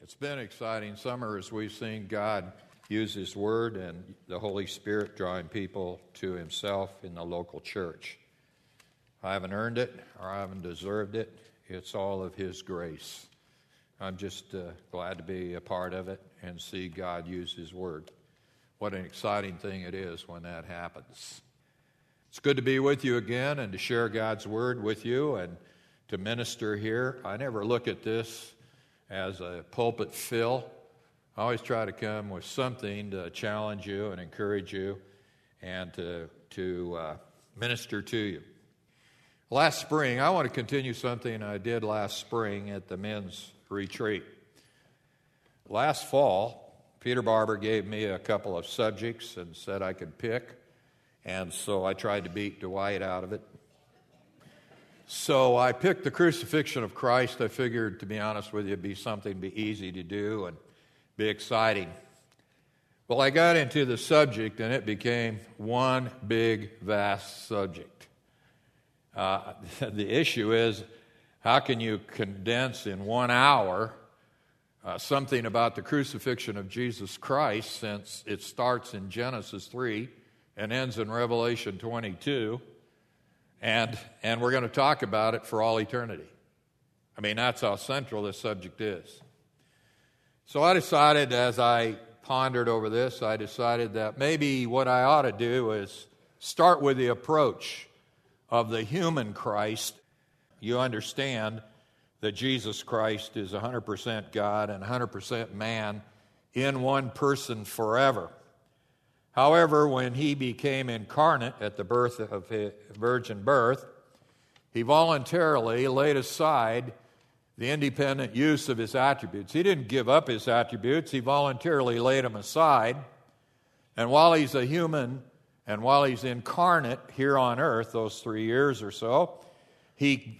It's been an exciting summer as we've seen God use His Word and the Holy Spirit drawing people to Himself in the local church. I haven't earned it or I haven't deserved it. It's all of His grace. I'm just glad to be a part of it and see God use His Word. What an exciting thing it is when that happens. It's good to be with you again and to share God's Word with you and to minister here. I never look at this as a pulpit fill. I always try to come with something to challenge you and encourage you and to minister to you. Last spring, I want to continue something I did last spring at the men's retreat. Last fall, Peter Barber gave me a couple of subjects and said I could pick, and so I tried to beat Dwight out of it. So I picked the crucifixion of Christ. I figured, to be honest with you, it'd be something be easy to do and be exciting. Well, I got into the subject, and it became one big, vast subject. The issue is, how can you condense in 1 hour something about the crucifixion of Jesus Christ, since it starts in Genesis 3 and ends in Revelation 22, and we're going to talk about it for all eternity. I mean, that's how central this subject is. So I decided, as I pondered over this, I decided that maybe what I ought to do is start with the approach of the human Christ. You understand that Jesus Christ is 100% God and 100% man in one person forever. However, when He became incarnate at the birth of His virgin birth, He voluntarily laid aside the independent use of His attributes. He didn't give up His attributes. He voluntarily laid them aside. And while He's a human and while He's incarnate here on earth, those 3 years or so, He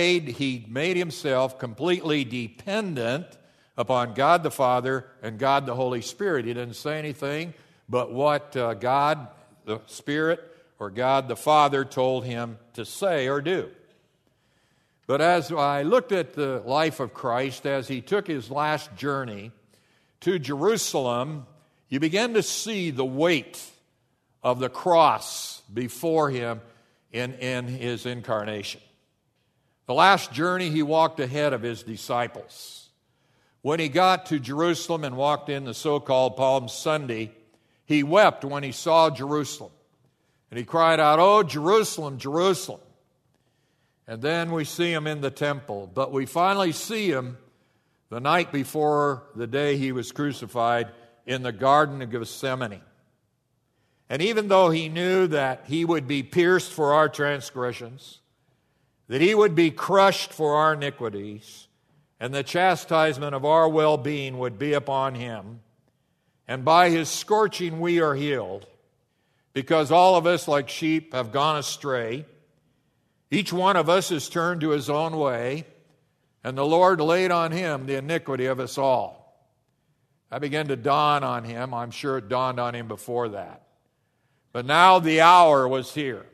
made Himself completely dependent upon God the Father and God the Holy Spirit. He didn't say anything but what God the Spirit or God the Father told Him to say or do. But as I looked at the life of Christ, as He took His last journey to Jerusalem, you begin to see the weight of the cross before Him in His incarnation. The last journey, He walked ahead of His disciples. When He got to Jerusalem and walked in the so-called Palm Sunday, He wept when He saw Jerusalem. And He cried out, "Oh, Jerusalem, Jerusalem." And then we see Him in the temple. But we finally see Him the night before the day He was crucified in the Garden of Gethsemane. And even though He knew that He would be pierced for our transgressions, that He would be crushed for our iniquities, and the chastisement of our well-being would be upon Him, and by His scorching we are healed, because all of us like sheep have gone astray. Each one of us has turned to his own way, and the Lord laid on Him the iniquity of us all. That began to dawn on Him. I'm sure it dawned on Him before that. But now the hour was here.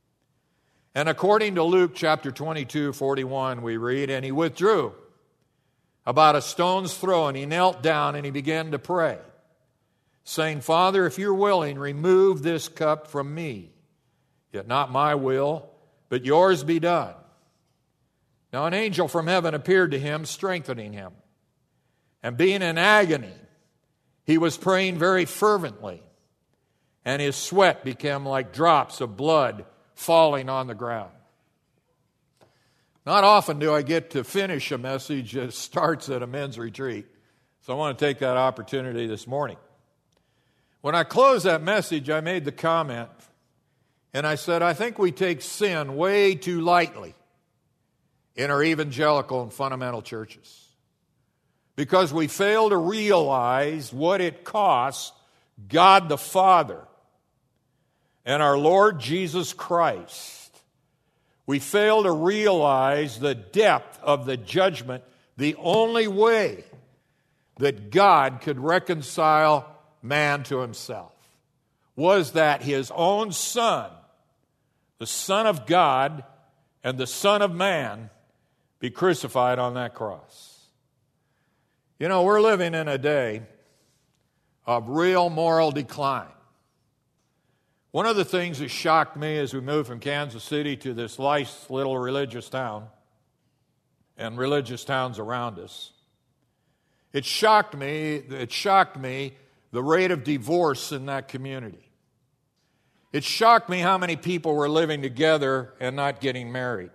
And according to Luke chapter 22:41, we read, "And He withdrew about a stone's throw, and He knelt down, and He began to pray, saying, Father, if You're willing, remove this cup from me. Yet not my will, but Yours be done." Now an angel from heaven appeared to Him, strengthening Him. And being in agony, He was praying very fervently, and His sweat became like drops of blood falling on the ground. Not often do I get to finish a message that starts at a men's retreat, so I want to take that opportunity this morning. When I closed that message, I made the comment, and I said, I think we take sin way too lightly in our evangelical and fundamental churches, because we fail to realize what it costs God the Father and our Lord Jesus Christ. We fail to realize the depth of the judgment. The only way that God could reconcile man to Himself was that His own Son, the Son of God and the Son of Man, be crucified on that cross. You know, we're living in a day of real moral decline. One of the things that shocked me as we moved from Kansas City to this nice little religious town and religious towns around us, it shocked me the rate of divorce in that community. It shocked me how many people were living together and not getting married.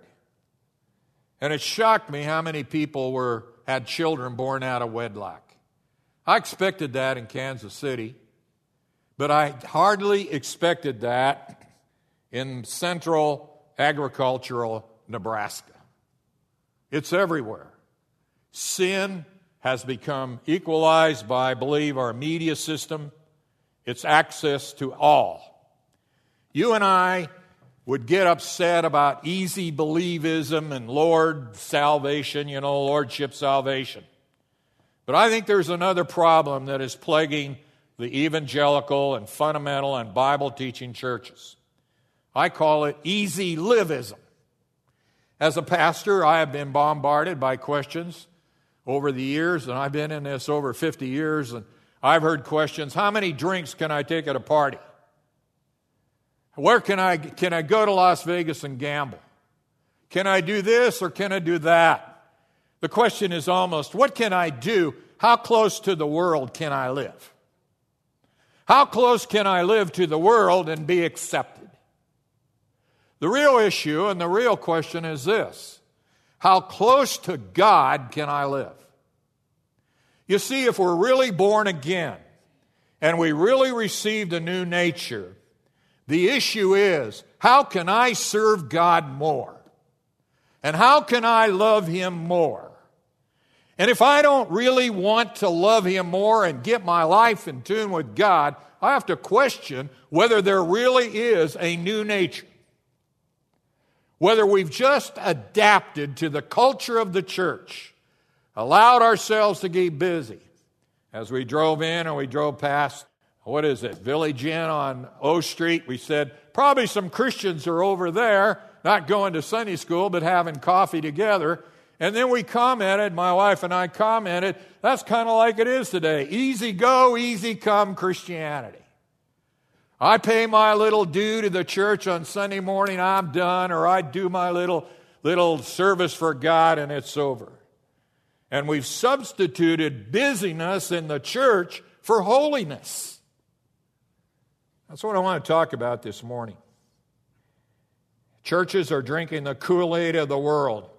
And it shocked me how many people had children born out of wedlock. I expected that in Kansas City, but I hardly expected that in central agricultural Nebraska. It's everywhere. Sin has become equalized by, I believe, our media system. It's access to all. You and I would get upset about easy believism and Lord salvation, lordship salvation. But I think there's another problem that is plaguing the evangelical and fundamental and Bible-teaching churches. I call it easy livism. As a pastor, I have been bombarded by questions over the years, and I've been in this over 50 years, and I've heard questions, how many drinks can I take at a party? Where can I go to Las Vegas and gamble? Can I do this or can I do that? The question is almost, what can I do? How close to the world can I live? How close can I live to the world and be accepted? The real issue and the real question is this: how close to God can I live? You see, if we're really born again and we really received a new nature, the issue is, how can I serve God more? And how can I love Him more? And if I don't really want to love Him more and get my life in tune with God, I have to question whether there really is a new nature. Whether we've just adapted to the culture of the church, allowed ourselves to get busy. As we drove in and we drove past, Village Inn on O Street, we said, probably some Christians are over there, not going to Sunday school, but having coffee together. And then we commented, my wife and I commented, that's kind of like it is today. Easy go, easy come Christianity. I pay my little due to the church on Sunday morning, I'm done, or I do my little service for God and it's over. And we've substituted busyness in the church for holiness. That's what I want to talk about this morning. Churches are drinking the Kool-Aid of the world.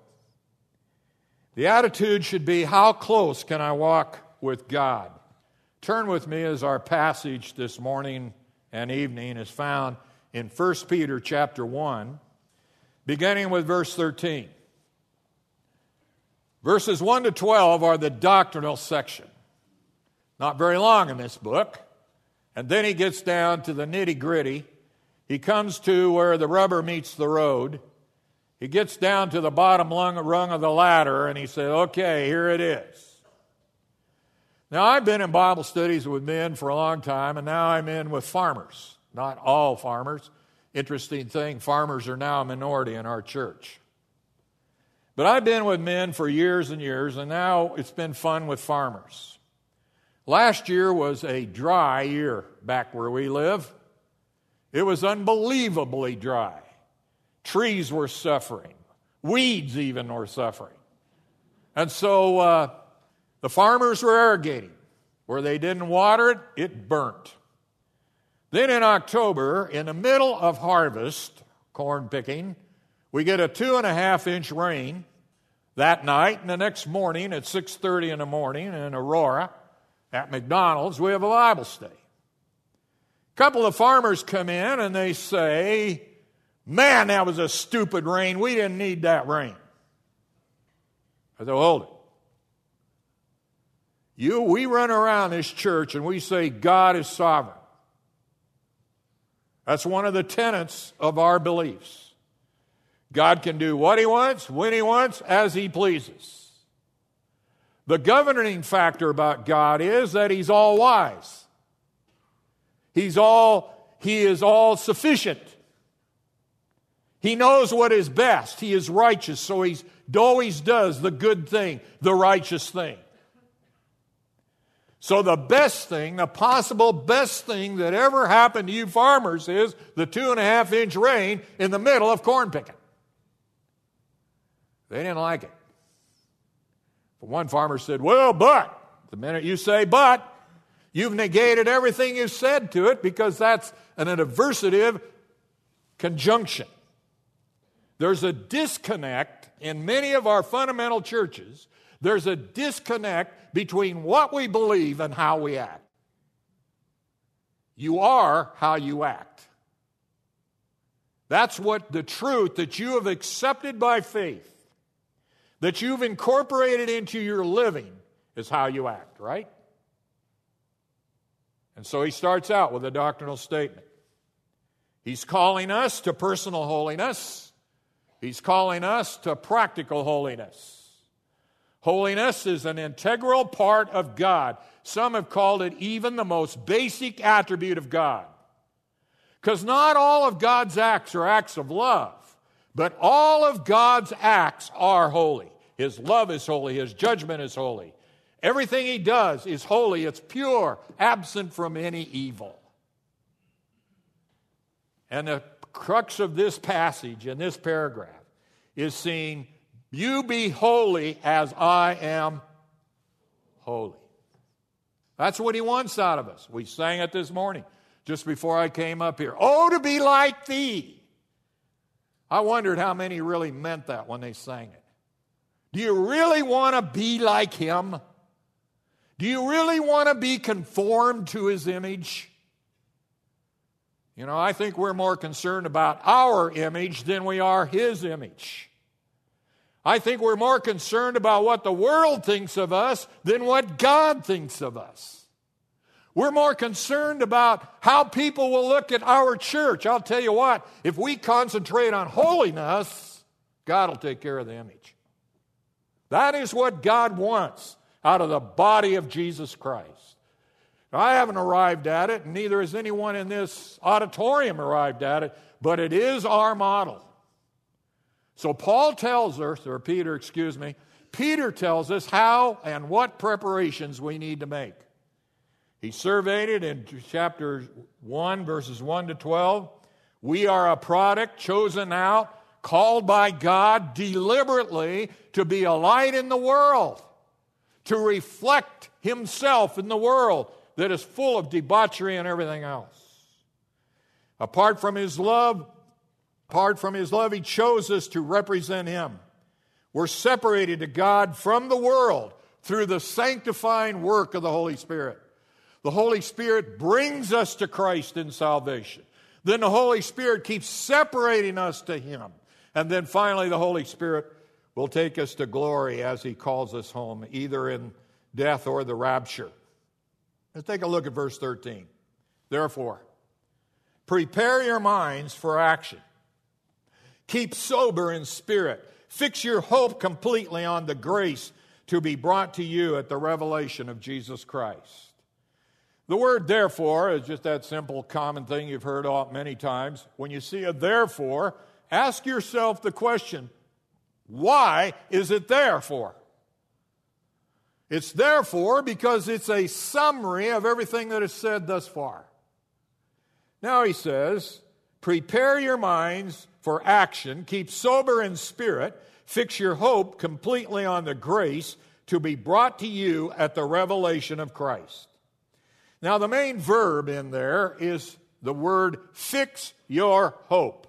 The attitude should be, how close can I walk with God? Turn with me as our passage this morning and evening is found in 1 Peter chapter 1, beginning with verse 13. Verses 1 to 12 are the doctrinal section. Not very long in this book. And then he gets down to the nitty-gritty. He comes to where the rubber meets the road. He gets down to the bottom rung of the ladder, and he said, okay, here it is. Now, I've been in Bible studies with men for a long time, and now I'm in with farmers. Not all farmers. Interesting thing, farmers are now a minority in our church. But I've been with men for years and years, and now it's been fun with farmers. Last year was a dry year back where we live. It was unbelievably dry. Trees were suffering. Weeds even were suffering. And so the farmers were irrigating. Where they didn't water it, it burnt. Then in October, in the middle of harvest, corn picking, we get a 2.5-inch rain that night, and the next morning at 6:30 in the morning in Aurora, at McDonald's, we have a Bible study. A couple of farmers come in and they say, man, that was a stupid rain. We didn't need that rain. I said, hold it. We run around this church and we say God is sovereign. That's one of the tenets of our beliefs. God can do what He wants, when He wants, as He pleases. The governing factor about God is that He's all wise. He is all sufficient. He knows what is best. He is righteous, so He always does the good thing, the righteous thing. So the best thing, the possible best thing that ever happened to you farmers is the 2.5-inch rain in the middle of corn picking. They didn't like it. But one farmer said, well, but, the minute you say but, you've negated everything you said to it because that's an adversative conjunction. There's a disconnect in many of our fundamental churches. There's a disconnect between what we believe and how we act. You are how you act. That's what the truth that you have accepted by faith, that you've incorporated into your living, is how you act, right? And so he starts out with a doctrinal statement. He's calling us to personal holiness. He's calling us to practical holiness. Holiness is an integral part of God. Some have called it even the most basic attribute of God. Because not all of God's acts are acts of love, but all of God's acts are holy. His love is holy. His judgment is holy. Everything he does is holy. It's pure, absent from any evil. And the crux of this passage in this paragraph is saying, you be holy as I am holy. That's what he wants out of us. We sang it this morning, just before I came up here. Oh, to be like thee. I wondered how many really meant that when they sang it. Do you really want to be like him? Do you really want to be conformed to his image? You know, I think we're more concerned about our image than we are his image. I think we're more concerned about what the world thinks of us than what God thinks of us. We're more concerned about how people will look at our church. I'll tell you what, if we concentrate on holiness, God will take care of the image. That is what God wants out of the body of Jesus Christ. Now, I haven't arrived at it, and neither has anyone in this auditorium arrived at it, but it is our model. So Peter tells us how and what preparations we need to make. He surveyed it in chapter 1, verses 1 to 12. We are a product chosen out, called by God deliberately to be a light in the world, to reflect himself in the world that is full of debauchery and everything else. Apart from his love, he chose us to represent him. We're separated to God from the world through the sanctifying work of the Holy Spirit. The Holy Spirit brings us to Christ in salvation. Then the Holy Spirit keeps separating us to him. And then finally the Holy Spirit will take us to glory as he calls us home, either in death or the rapture. Let's take a look at verse 13. Therefore, prepare your minds for action. Keep sober in spirit. Fix your hope completely on the grace to be brought to you at the revelation of Jesus Christ. The word therefore is just that simple common thing you've heard many times. When you see a therefore, ask yourself the question, why is it there for? It's therefore because it's a summary of everything that is said thus far. Now he says, prepare your minds for action, keep sober in spirit, fix your hope completely on the grace to be brought to you at the revelation of Christ. Now the main verb in there is the word fix your hope.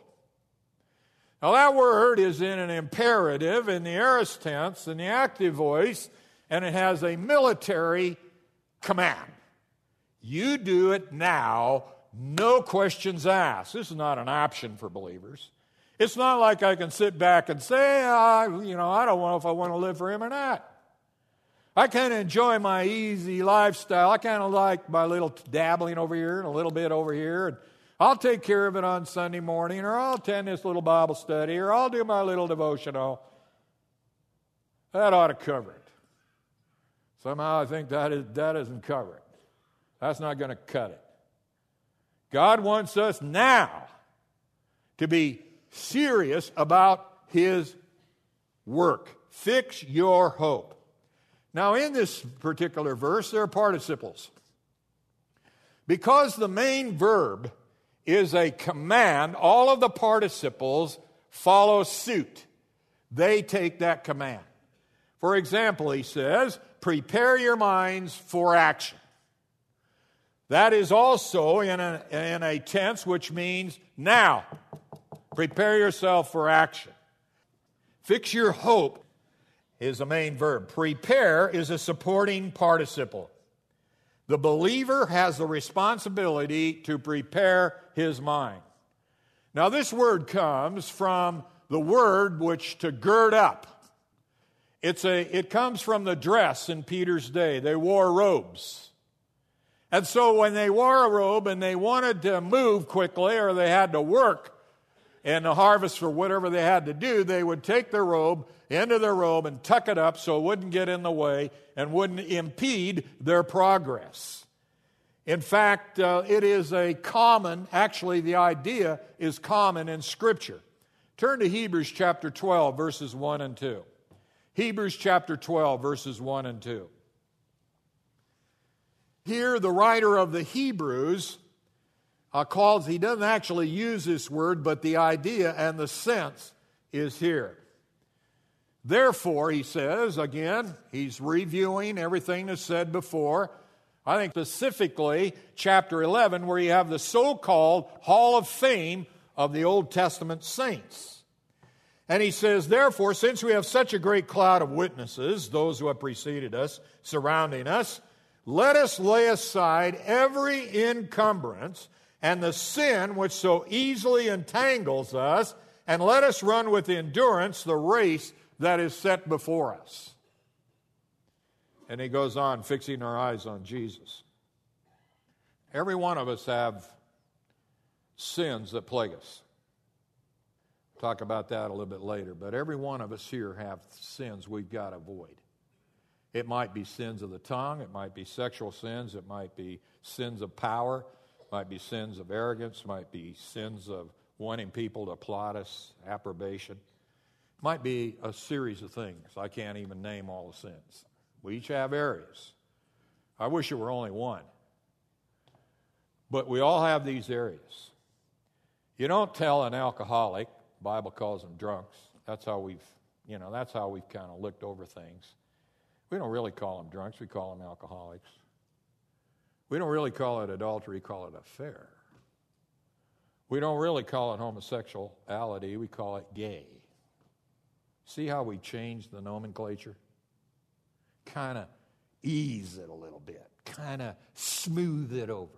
Now that word is in an imperative in the aorist tense, in the active voice, and it has a military command. You do it now, no questions asked. This is not an option for believers. It's not like I can sit back and say, I don't know if I want to live for him or not. I kind of enjoy my easy lifestyle. I kind of like my little dabbling over here and a little bit over here. And I'll take care of it on Sunday morning, or I'll attend this little Bible study, or I'll do my little devotional. That ought to cover it. Somehow I think that doesn't cover it. That's not going to cut it. God wants us now to be serious about his work. Fix your hope. Now, in this particular verse, there are participles. Because the main verb is a command, all of the participles follow suit. They take that command. For example, he says, prepare your minds for action. That is also in a tense which means now. Prepare yourself for action. Fix your hope is the main verb. Prepare is a supporting participle. The believer has the responsibility to prepare his mind. Now, this word comes from the word which to gird up. It comes from the dress in Peter's day. They wore robes. And so when they wore a robe and they wanted to move quickly or they had to work in the harvest or whatever they had to do, they would take their robe into their robe and tuck it up so it wouldn't get in the way and wouldn't impede their progress. In fact, it is actually the idea is common in Scripture. Turn to Hebrews chapter 12, verses 1 and 2. Hebrews chapter 12, verses 1 and 2. Here, the writer of the Hebrews he doesn't actually use this word, but the idea and the sense is here. Therefore, he says, again, he's reviewing everything that's said before. I think specifically chapter 11, where you have the so-called Hall of Fame of the Old Testament saints. And he says, therefore, since we have such a great cloud of witnesses, those who have preceded us, surrounding us, let us lay aside every encumbrance and the sin which so easily entangles us, and let us run with endurance the race that is set before us. And he goes on, fixing our eyes on Jesus. Every one of us have sins that plague us. Talk about that a little bit later. But every one of us here have sins we've got to avoid. It might be sins of the tongue. It might be sexual sins. It might be sins of power. It might be sins of arrogance. It might be sins of wanting people to applaud us, approbation. It might be a series of things. I can't even name all the sins. We each have areas. I wish it were only one. But we all have these areas. You don't tell an alcoholic, the Bible calls them drunks. That's how we've kind of looked over things. We don't really call them drunks, we call them alcoholics. We don't really call it adultery, we call it affair. We don't really call it homosexuality, we call it gay. See how we changed the nomenclature? Kind of ease it a little bit, kind of smooth it over.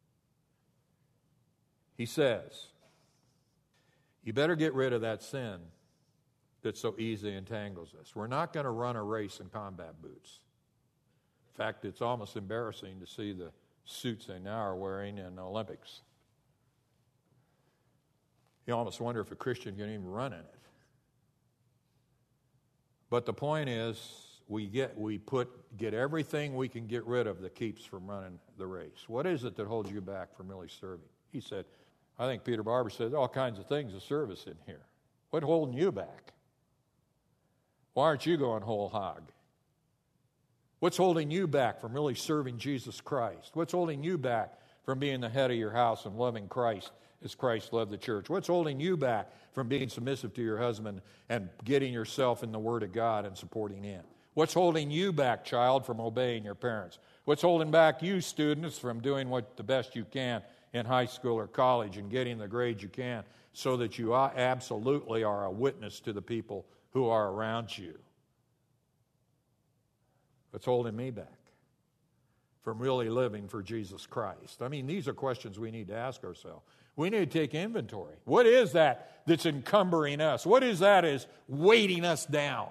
He says, you better get rid of that sin that so easily entangles us. We're not going to run a race in combat boots. In fact, it's almost embarrassing to see the suits they now are wearing in the Olympics. You almost wonder if a Christian can even run in it. But the point is, we get everything we can get rid of that keeps from running the race. What is it that holds you back from really serving? He said, I think Peter Barber said, all kinds of things of service in here. What's holding you back? Why aren't you going whole hog? What's holding you back from really serving Jesus Christ? What's holding you back from being the head of your house and loving Christ as Christ loved the church? What's holding you back from being submissive to your husband and getting yourself in the Word of God and supporting Him? What's holding you back, child, from obeying your parents? What's holding back you, students, from doing the best you can in high school or college and getting the grades you can so that you absolutely are a witness to the people who are around you? What's holding me back from really living for Jesus Christ? I mean, these are questions we need to ask ourselves. We need to take inventory. What is that that's encumbering us? What is that is weighting us down?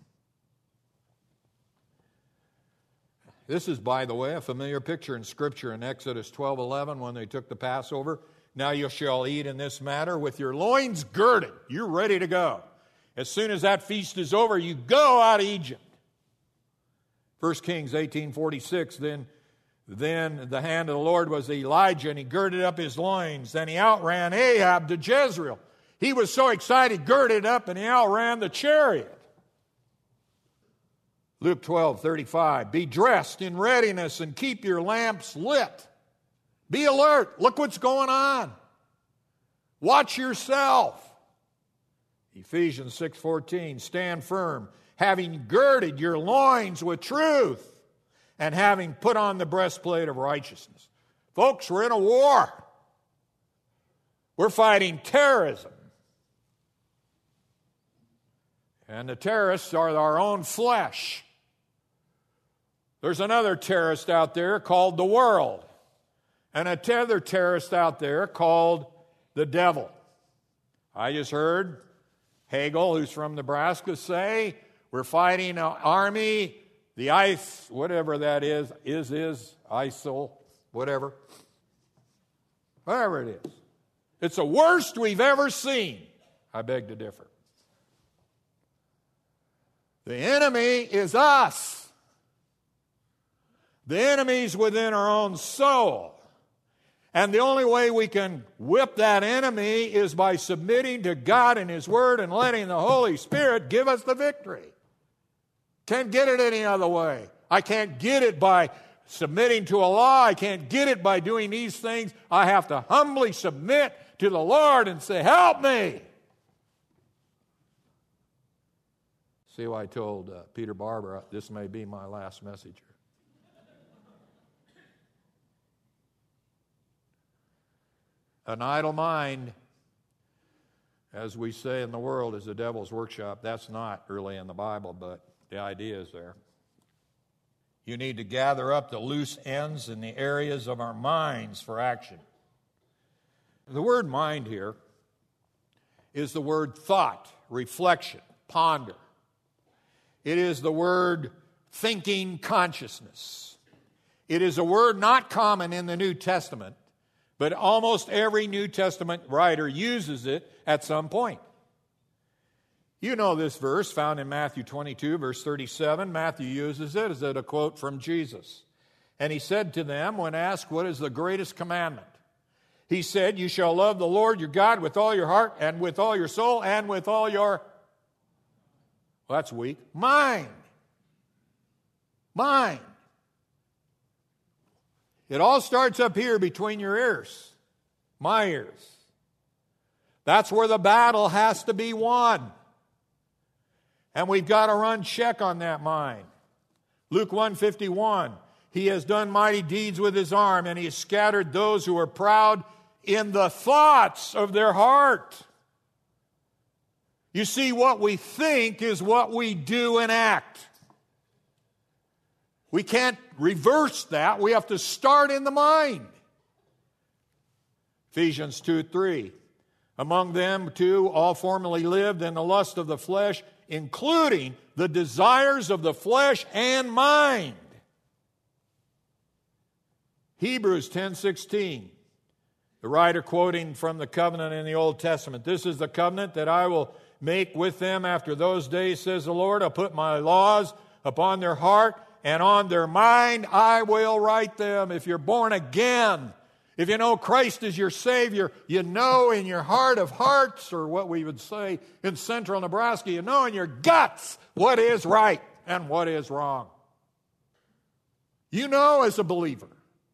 This is, by the way, a familiar picture in Scripture in Exodus 12:11 when they took the Passover. Now you shall eat in this manner with your loins girded. You're ready to go. As soon as that feast is over, you go out of Egypt. 1 Kings 18:46, then the hand of the Lord was Elijah, and he girded up his loins. Then he outran Ahab to Jezreel. He was so excited, girded up, and he outran the chariot. Luke 12:35. Be dressed in readiness and keep your lamps lit. Be alert. Look what's going on. Watch yourself. Ephesians 6:14. Stand firm, having girded your loins with truth, and having put on the breastplate of righteousness. Folks, we're in a war. We're fighting terrorism. And the terrorists are our own flesh. There's another terrorist out there called the world. And another terrorist out there called the devil. I just heard Hagel, who's from Nebraska, say, we're fighting an army, the ICE, whatever that is, ISIL, whatever. Whatever it is. It's the worst we've ever seen. I beg to differ. The enemy is us. The enemy's within our own soul. And the only way we can whip that enemy is by submitting to God and His Word and letting the Holy Spirit give us the victory. Can't get it any other way. I can't get it by submitting to a law. I can't get it by doing these things. I have to humbly submit to the Lord and say, help me. See why I told Peter Barber, this may be my last message. An idle mind, as we say in the world, is the devil's workshop. That's not really in the Bible, but the idea is there. You need to gather up the loose ends in the areas of our minds for action. The word mind here is the word thought, reflection, ponder. It is the word thinking consciousness. It is a word not common in the New Testament, but almost every New Testament writer uses it at some point. You know this verse found in Matthew 22, verse 37. Matthew uses it as a quote from Jesus. And he said to them, when asked, what is the greatest commandment? He said, you shall love the Lord your God with all your heart and with all your soul and with all your, well, that's weak, mind. Mind. It all starts up here between your ears, my ears. That's where the battle has to be won. And we've got to run check on that mind. Luke 1:51, he has done mighty deeds with his arm, and he has scattered those who are proud in the thoughts of their heart. You see, what we think is what we do and act. We can't reverse that. We have to start in the mind. Ephesians 2:3. Among them, too, all formerly lived in the lust of the flesh, including the desires of the flesh and mind. Hebrews 10:16. The writer quoting from the covenant in the Old Testament. This is the covenant that I will make with them after those days, says the Lord. I'll put my laws upon their heart, and on their mind I will write them. If you're born again, if you know Christ is your Savior, you know in your heart of hearts, or what we would say in central Nebraska, you know in your guts what is right and what is wrong. You know as a believer.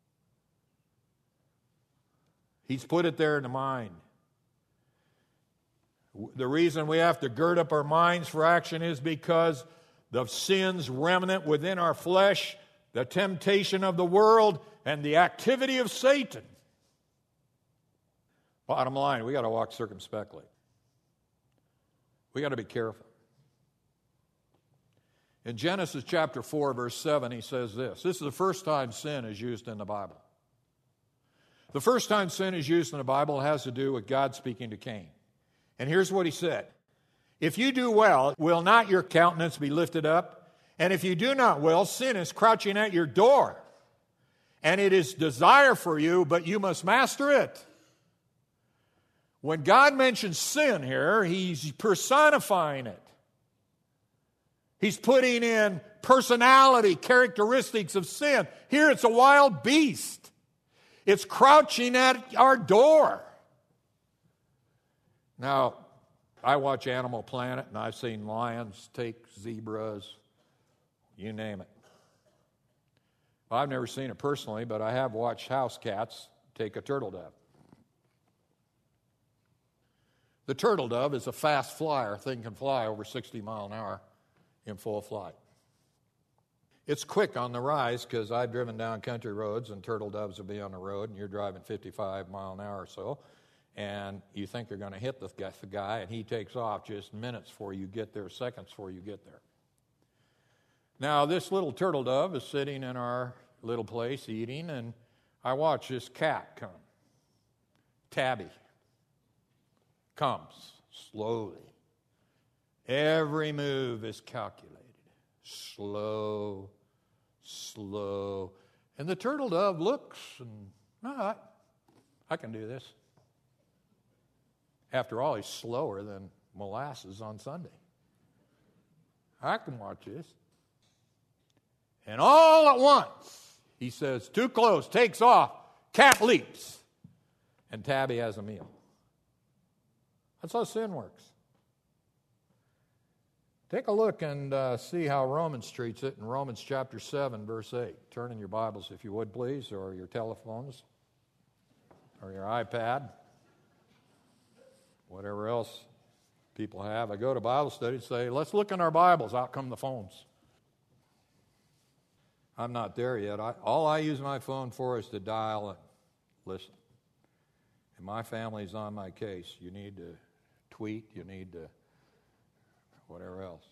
He's put it there in the mind. The reason we have to gird up our minds for action is because the sin's remnant within our flesh, the temptation of the world, and the activity of Satan. Bottom line, we got to walk circumspectly. We got to be careful. In Genesis chapter 4, verse 7, he says this. This is the first time sin is used in the Bible. The first time sin is used in the Bible has to do with God speaking to Cain. And here's what he said. If you do well, will not your countenance be lifted up? And if you do not well, sin is crouching at your door. And it is desire for you, but you must master it. When God mentions sin here, he's personifying it. He's putting in personality, characteristics of sin. Here it's a wild beast. It's crouching at our door. Now, I watch Animal Planet, and I've seen lions take zebras, you name it. Well, I've never seen it personally, but I have watched house cats take a turtle dove. The turtle dove is a fast flyer. Thing can fly over 60 miles an hour in full flight. It's quick on the rise because I've driven down country roads and turtle doves will be on the road and you're driving 55 miles an hour or so, and you think you're going to hit the guy, and he takes off just minutes before you get there, seconds before you get there. Now, this little turtle dove is sitting in our little place eating, and I watch this cat come. Tabby comes slowly. Every move is calculated. Slow. And the turtle dove looks and, all right, I can do this. After all, he's slower than molasses on Sunday. I can watch this. And all at once, he says, too close, takes off, cat leaps, and Tabby has a meal. That's how sin works. Take a look and see how Romans treats it in Romans chapter 7, verse 8. Turn in your Bibles, if you would, please, or your telephones, or your iPad, whatever else people have. I go to Bible study and say, let's look in our Bibles. Out come the phones. I'm not there yet. All I use my phone for is to dial and listen. And my family's on my case. You need to tweet. You need to whatever else.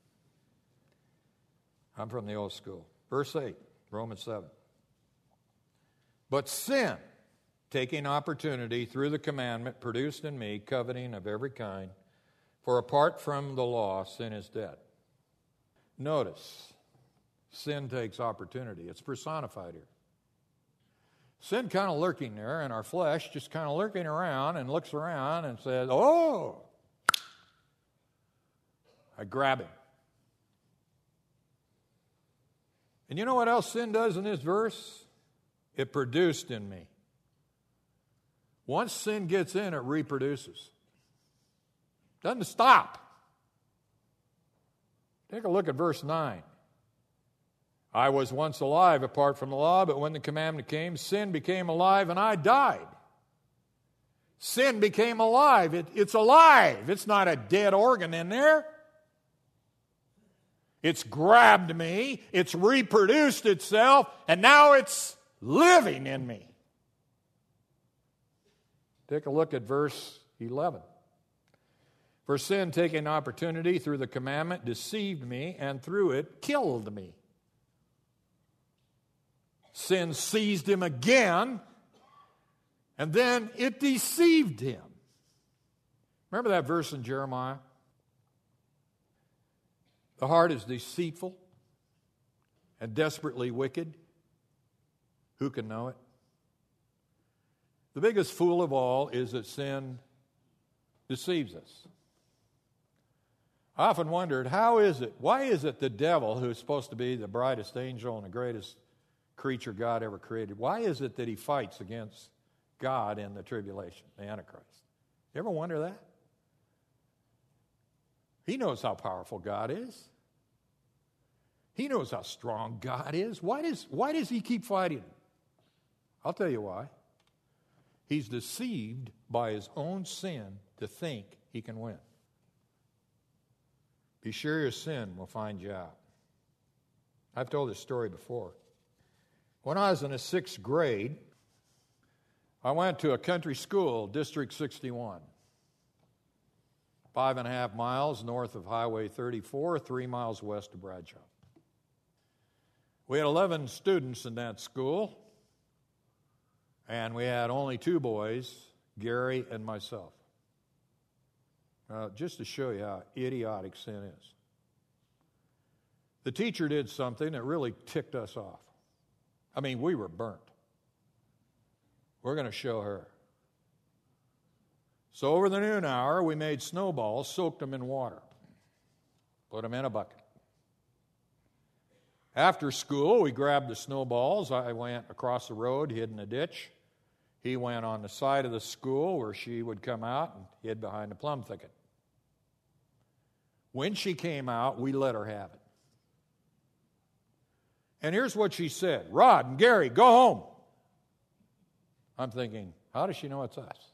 I'm from the old school. Verse 8, Romans 7. But sin, taking opportunity through the commandment, produced in me coveting of every kind. For apart from the law, sin is dead. Notice, sin takes opportunity. It's personified here. Sin kind of lurking there in our flesh, just kind of lurking around and looks around and says, oh, I grab him. And you know what else sin does in this verse? It produced in me. Once sin gets in, it reproduces. Doesn't stop. Take a look at verse 9. I was once alive apart from the law, but when the commandment came, sin became alive and I died. Sin became alive. It's alive. It's not a dead organ in there. It's grabbed me, it's reproduced itself, and now it's living in me. Take a look at verse 11. For sin, taking opportunity through the commandment, deceived me, and through it killed me. Sin seized him again, and then it deceived him. Remember that verse in Jeremiah? The heart is deceitful and desperately wicked. Who can know it? The biggest fool of all is that sin deceives us. I often wondered, why is it the devil, who's supposed to be the brightest angel and the greatest creature God ever created, why is it that he fights against God in the tribulation, the Antichrist? You ever wonder that? He knows how powerful God is. He knows how strong God is. Why does he keep fighting? I'll tell you why. He's deceived by his own sin to think he can win. Be sure your sin will find you out. I've told this story before. When I was in the 6th grade, I went to a country school, District 61. 5.5 miles north of Highway 34, 3 miles west of Bradshaw. We had 11 students in that school, and we had only 2 boys, Gary and myself. Just to show you how idiotic sin is. The teacher did something that really ticked us off. I mean, we were burnt. We're going to show her. So over the noon hour, we made snowballs, soaked them in water, put them in a bucket. After school, we grabbed the snowballs. I went across the road, hid in a ditch. He went on the side of the school where she would come out and hid behind the plum thicket. When she came out, we let her have it. And here's what she said, Rod and Gary, go home. I'm thinking, how does she know it's us?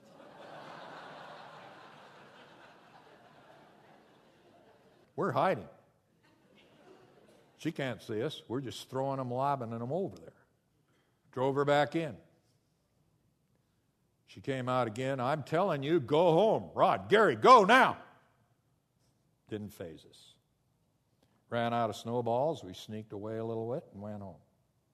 We're hiding. She can't see us. We're just throwing them, lobbing them over there. Drove her back in. She came out again. I'm telling you, go home. Rod, Gary, go now. Didn't faze us. Ran out of snowballs. We sneaked away a little bit and went home.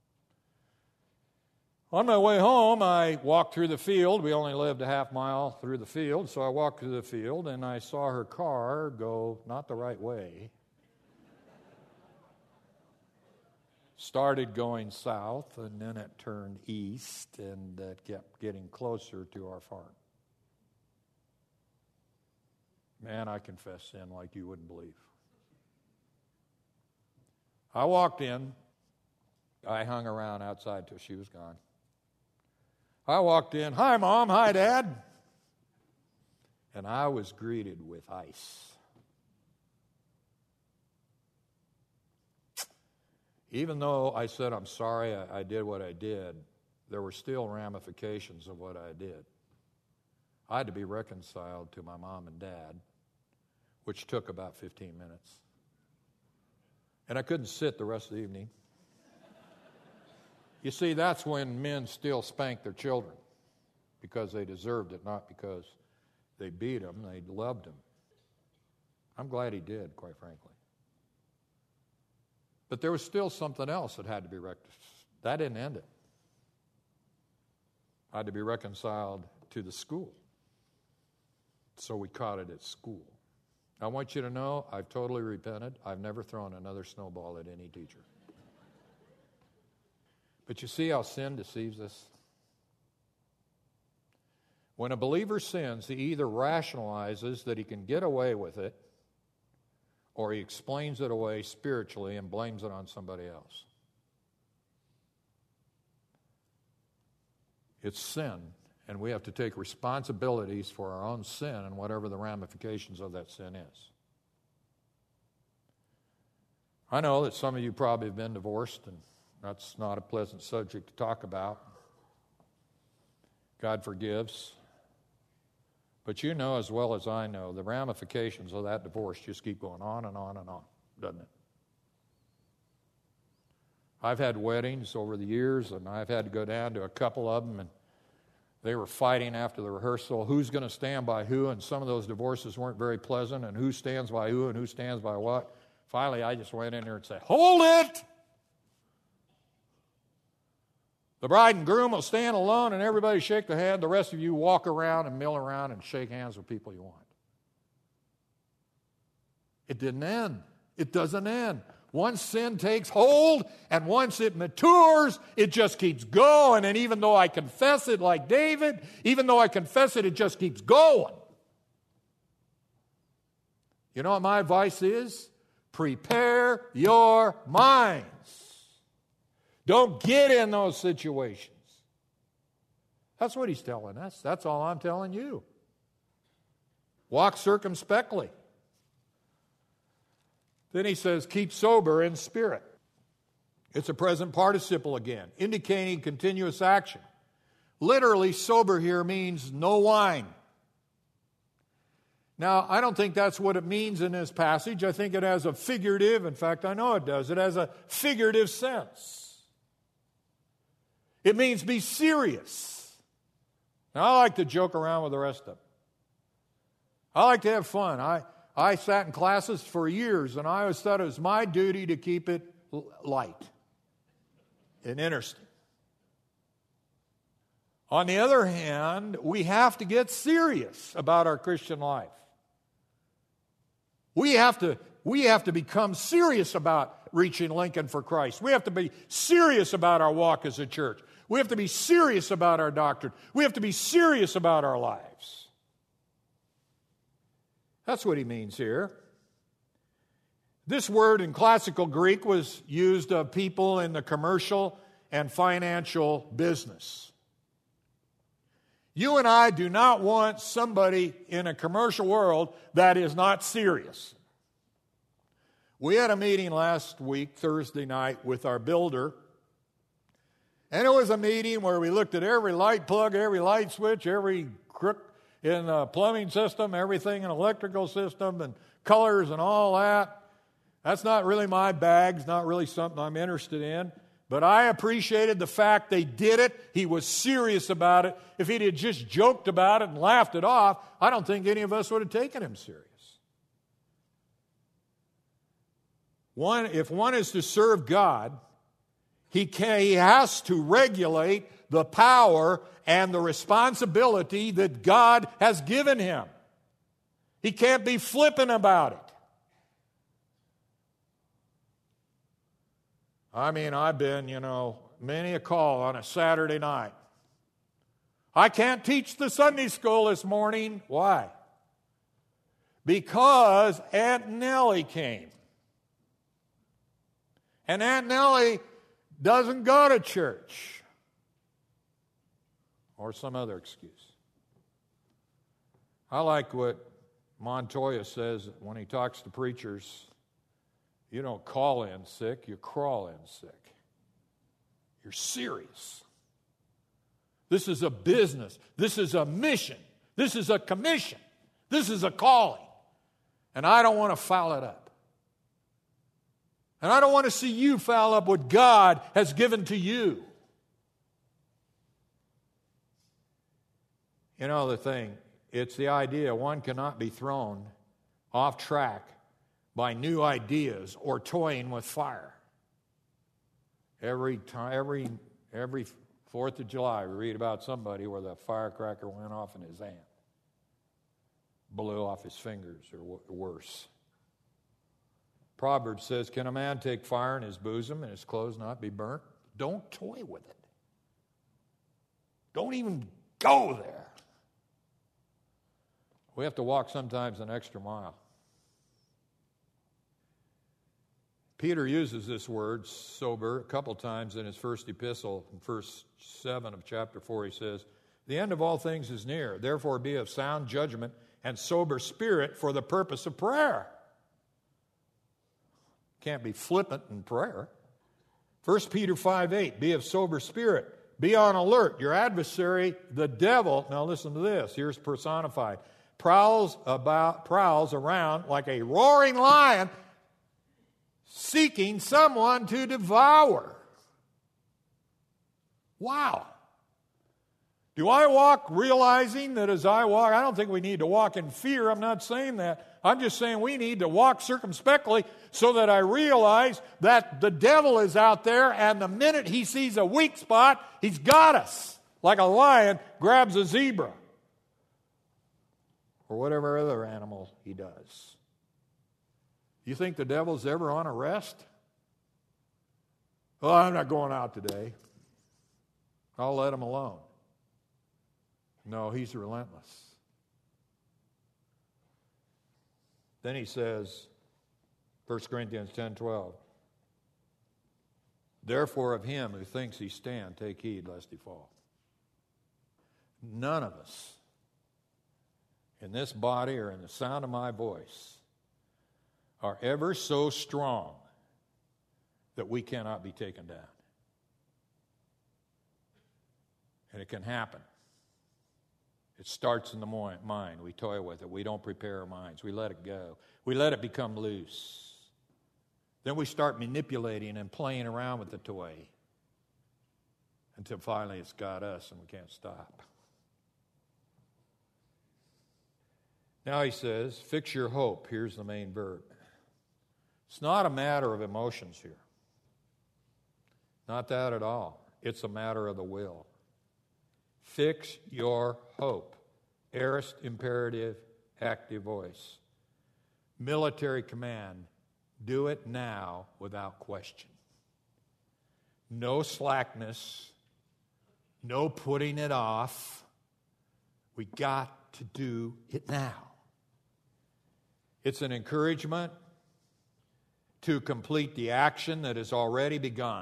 On my way home, I walked through the field. We only lived a half mile through the field, so I walked through the field, and I saw her car go not the right way. Started going south, and then it turned east, and it kept getting closer to our farm. Man, I confess sin like you wouldn't believe. I walked in. I hung around outside till she was gone. I walked in. Hi, Mom. Hi, Dad. And I was greeted with ice. Even though I said, I'm sorry I did what I did, there were still ramifications of what I did. I had to be reconciled to my mom and dad, which took about 15 minutes. And I couldn't sit the rest of the evening. You see, that's when men still spank their children, because they deserved it, not because they beat them, they loved them. I'm glad he did, quite frankly. But there was still something else that had to be rectified. That didn't end it. I had to be reconciled to the school. So we caught it at school. I want you to know, I've totally repented. I've never thrown another snowball at any teacher. But you see how sin deceives us? When a believer sins, he either rationalizes that he can get away with it, or he explains it away spiritually and blames it on somebody else. It's sin, and we have to take responsibilities for our own sin and whatever the ramifications of that sin is. I know that some of you probably have been divorced, and that's not a pleasant subject to talk about. God forgives. But you know as well as I know, the ramifications of that divorce just keep going on and on and on, doesn't it? I've had weddings over the years, and I've had to go down to a couple of them, and they were fighting after the rehearsal, who's going to stand by who, and some of those divorces weren't very pleasant, and who stands by who and who stands by what. Finally, I just went in there and said, hold it! The bride and groom will stand alone and everybody shake their hand. The rest of you walk around and mill around and shake hands with people you want. It didn't end. It doesn't end. Once sin takes hold and once it matures, it just keeps going. And even though I confess it like David, even though I confess it, it just keeps going. You know what my advice is? Prepare your minds. Don't get in those situations. That's what he's telling us. That's all I'm telling you. Walk circumspectly. Then he says, keep sober in spirit. It's a present participle again, indicating continuous action. Literally, sober here means no wine. Now, I don't think that's what it means in this passage. I think it has a figurative, in fact, I know it does. It has a figurative sense. It means be serious. Now, I like to joke around with the rest of them. I like to have fun. I sat in classes for years, and I always thought it was my duty to keep it light and interesting. On the other hand, we have to get serious about our Christian life. We have to become serious about reaching Lincoln for Christ. We have to be serious about our walk as a church. We have to be serious about our doctrine. We have to be serious about our lives. That's what he means here. This word in classical Greek was used of people in the commercial and financial business. You and I do not want somebody in a commercial world that is not serious. We had a meeting last week, Thursday night, with our builder. And it was a meeting where we looked at every light plug, every light switch, every crook in the plumbing system, everything in the electrical system, and colors and all that. That's not really my bag. It's not really something I'm interested in. But I appreciated the fact they did it. He was serious about it. If he'd had just joked about it and laughed it off, I don't think any of us would have taken him serious. If one is to serve God, he has to regulate the power and the responsibility that God has given him. He can't be flippant about it. I mean, I've been, many a call on a Saturday night. I can't teach the Sunday school this morning. Why? Because Aunt Nellie came. And Aunt Nellie doesn't go to church. Or some other excuse. I like what Montoya says when he talks to preachers. You don't call in sick, you crawl in sick. You're serious. This is a business. This is a mission. This is a commission. This is a calling. And I don't want to foul it up. And I don't want to see you foul up what God has given to you. You know the thing, it's the idea one cannot be thrown off track by new ideas or toying with fire. Every 4th of July, we read about somebody where the firecracker went off in his hand. Blew off his fingers or worse. Proverbs says, can a man take fire in his bosom and his clothes not be burnt? Don't toy with it. Don't even go there. We have to walk sometimes an extra mile. Peter uses this word, sober, a couple times in his first epistle. In verse 7 of chapter 4, he says, the end of all things is near. Therefore be of sound judgment and sober spirit for the purpose of prayer. Can't be flippant in prayer. 1 Peter 5:8, be of sober spirit. Be on alert. Your adversary, the devil, now listen to this, here's personified, prowls around like a roaring lion, seeking someone to devour. Wow. Do I walk realizing that as I walk, I don't think we need to walk in fear. I'm not saying that. I'm just saying we need to walk circumspectly so that I realize that the devil is out there, and the minute he sees a weak spot, he's got us. Like a lion grabs a zebra. Or whatever other animal he does. You think the devil's ever on a rest? Oh, I'm not going out today. I'll let him alone. No, he's relentless. Then he says, 1 Corinthians 10:12, therefore of him who thinks he stand, take heed lest he fall. None of us in this body or in the sound of my voice are ever so strong that we cannot be taken down. And it can happen. It starts in the mind. We toy with it. We don't prepare our minds. We let it go. We let it become loose. Then we start manipulating and playing around with the toy until finally it's got us and we can't stop. Now he says, fix your hope. Here's the main verb. It's not a matter of emotions here. Not that at all. It's a matter of the will. Fix your hope. Aorist imperative, active voice. Military command. Do it now without question. No slackness. No putting it off. We got to do it now. It's an encouragement to complete the action that has already begun.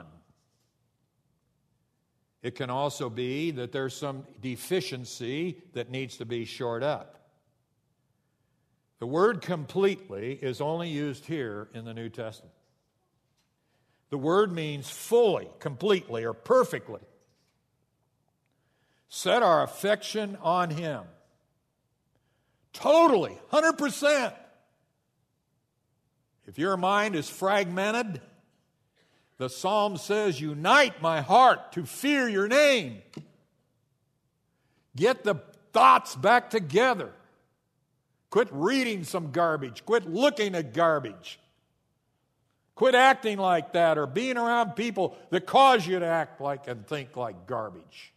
It can also be that there's some deficiency that needs to be shored up. The word completely is only used here in the New Testament. The word means fully, completely, or perfectly. Set our affection on Him. Totally, 100%. If your mind is fragmented, the psalm says, unite my heart to fear your name. Get the thoughts back together. Quit reading some garbage. Quit looking at garbage. Quit acting like that or being around people that cause you to act like and think like garbage.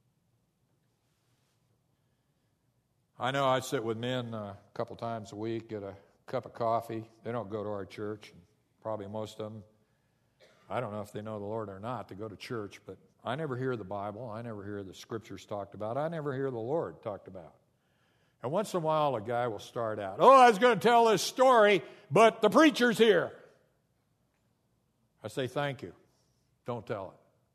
I know I sit with men a couple times a week, get a cup of coffee. They don't go to our church. Probably most of them, I don't know if they know the Lord or not, to go to church, but I never hear the Bible. I never hear the Scriptures talked about. I never hear the Lord talked about. And once in a while, a guy will start out, oh, I was going to tell this story, but the preacher's here. I say, thank you. Don't tell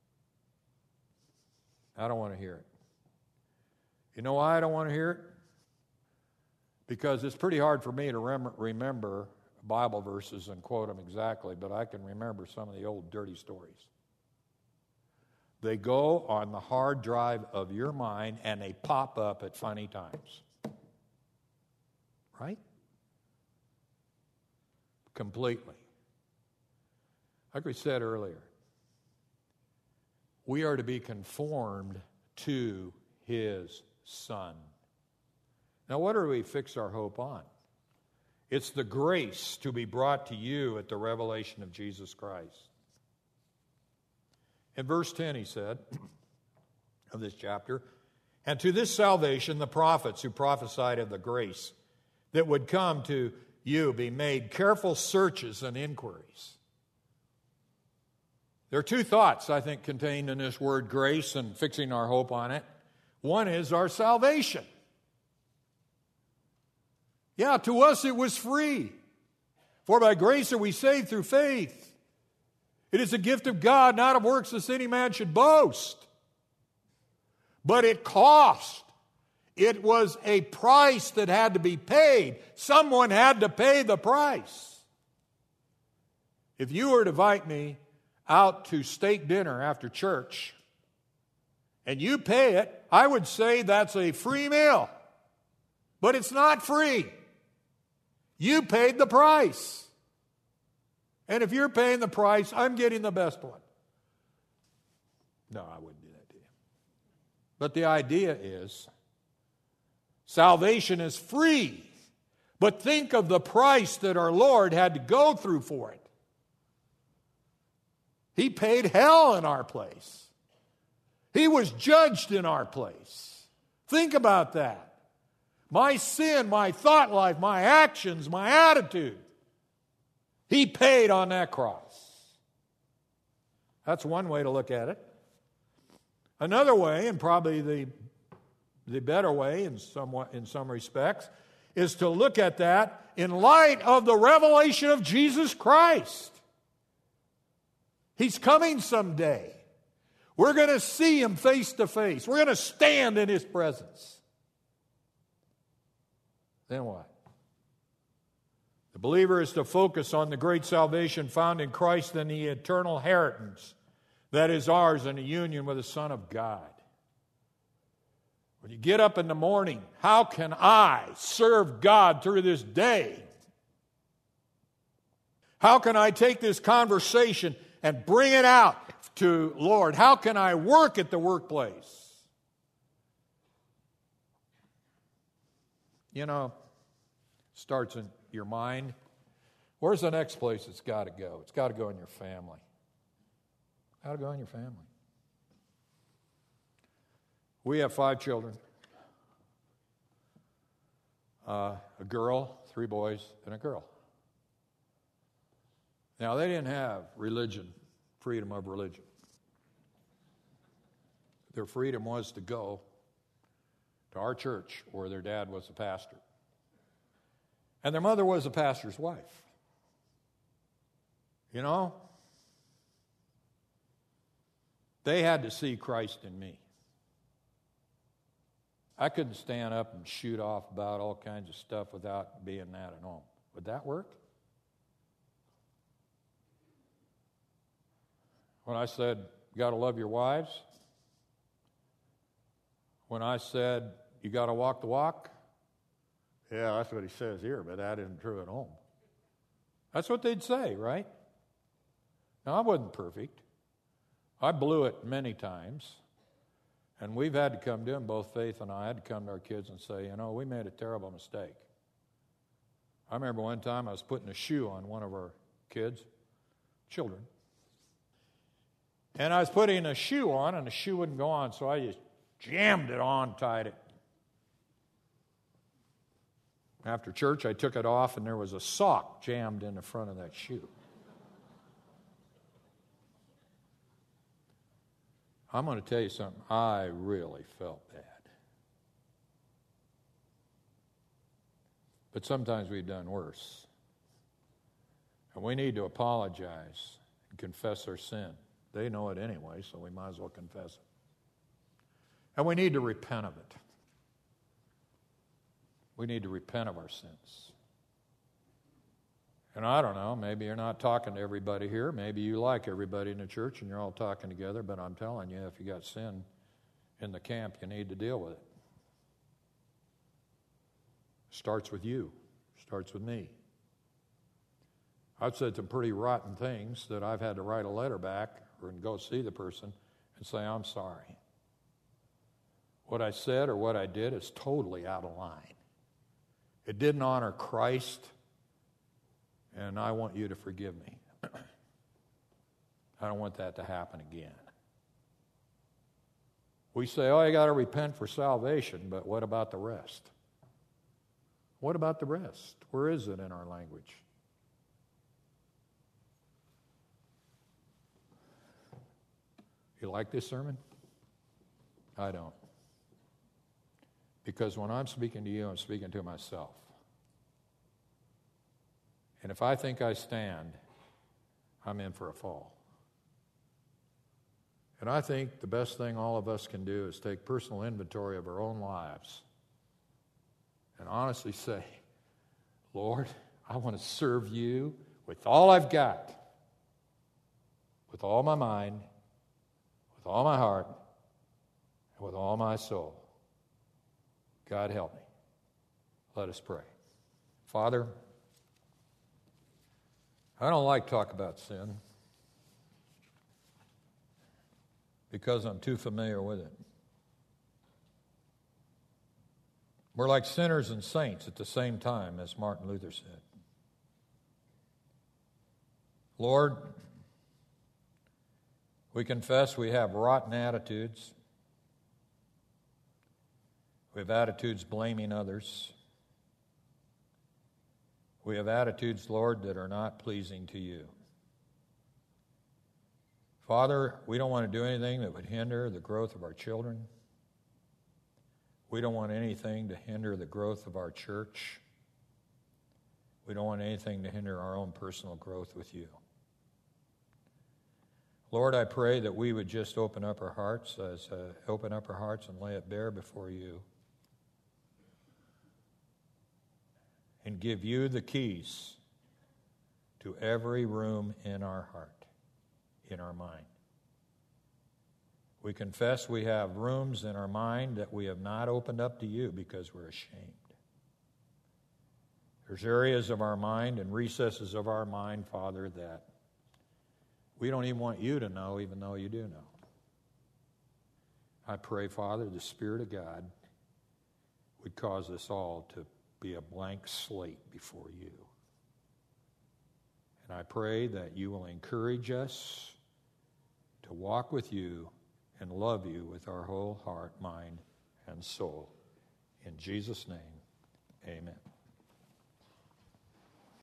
it. I don't want to hear it. You know why I don't want to hear it? Because it's pretty hard for me to remember Bible verses and quote them exactly, but I can remember some of the old dirty stories. They go on the hard drive of your mind and they pop up at funny times. Right? Completely. Like we said earlier, we are to be conformed to His Son. Now, what do we fix our hope on? It's the grace to be brought to you at the revelation of Jesus Christ. In verse 10, he said, of this chapter, and to this salvation the prophets who prophesied of the grace that would come to you be made careful searches and inquiries. There are two thoughts, I think, contained in this word grace and fixing our hope on it. One is our salvation. Yeah, to us it was free. For by grace are we saved through faith. It is a gift of God, not of works, lest any man should boast. But it cost. It was a price that had to be paid. Someone had to pay the price. If you were to invite me out to steak dinner after church, and you pay it, I would say that's a free meal. But it's not free. You paid the price. And if you're paying the price, I'm getting the best one. No, I wouldn't do that to you. But the idea is, salvation is free. But think of the price that our Lord had to go through for it. He paid hell in our place. He was judged in our place. Think about that. My sin, my thought life, my actions, my attitude. He paid on that cross. That's one way to look at it. Another way, and probably the better way in some respects, is to look at that in light of the revelation of Jesus Christ. He's coming someday. We're going to see Him face to face. We're going to stand in His presence. Then what? The believer is to focus on the great salvation found in Christ and the eternal inheritance that is ours in a union with the Son of God. When you get up in the morning, how can I serve God through this day? How can I take this conversation and bring it out to Lord? How can I work at the workplace? You know, starts in your mind. Where's the next place it's got to go? It's got to go in your family. Got to go in your family. We have 5 children. A girl, 3 boys, and a girl. Now, they didn't have religion, freedom of religion. Their freedom was to go to our church where their dad was a pastor. And their mother was a pastor's wife. You know, they had to see Christ in me. I couldn't stand up and shoot off about all kinds of stuff without being that at home. Would that work? When I said, you got to love your wives. When I said, you got to walk the walk. Yeah, that's what he says here, but that isn't true at home. That's what they'd say, right? Now, I wasn't perfect. I blew it many times. And we've had to come to him, both Faith and I had to come to our kids and say, we made a terrible mistake. I remember one time I was putting a shoe on one of our children. And I was putting a shoe on, and the shoe wouldn't go on, so I just jammed it on, tied it. After church, I took it off, and there was a sock jammed in the front of that shoe. I'm going to tell you something. I really felt bad. But sometimes we've done worse. And we need to apologize and confess our sin. They know it anyway, so we might as well confess it. And we need to repent of it. We need to repent of our sins. And I don't know, maybe you're not talking to everybody here. Maybe you like everybody in the church and you're all talking together, but I'm telling you, if you got sin in the camp, you need to deal with it. Starts with you. Starts with me. I've said some pretty rotten things that I've had to write a letter back or go see the person and say, I'm sorry. What I said or what I did is totally out of line. It didn't honor Christ, and I want you to forgive me. I don't want that to happen again. We say, you got to repent for salvation, but what about the rest? What about the rest? Where is it in our language? You like this sermon? I don't. Because when I'm speaking to you, I'm speaking to myself. And if I think I stand, I'm in for a fall. And I think the best thing all of us can do is take personal inventory of our own lives and honestly say, Lord, I want to serve you with all I've got, with all my mind, with all my heart, and with all my soul. God help me. Let us pray. Father, I don't like talk about sin because I'm too familiar with it. We're like sinners and saints at the same time, as Martin Luther said. Lord, we confess we have rotten attitudes. We have attitudes blaming others. We have attitudes, Lord, that are not pleasing to you. Father, we don't want to do anything that would hinder the growth of our children. We don't want anything to hinder the growth of our church. We don't want anything to hinder our own personal growth with you. Lord, I pray that we would just open up our hearts and lay it bare before you. And give you the keys to every room in our heart, in our mind. We confess we have rooms in our mind that we have not opened up to you because we're ashamed. There's areas of our mind and recesses of our mind, Father, that we don't even want you to know, even though you do know. I pray, Father, the Spirit of God would cause us all to be a blank slate before you. And I pray that you will encourage us to walk with you and love you with our whole heart, mind, and soul. In Jesus' name, amen.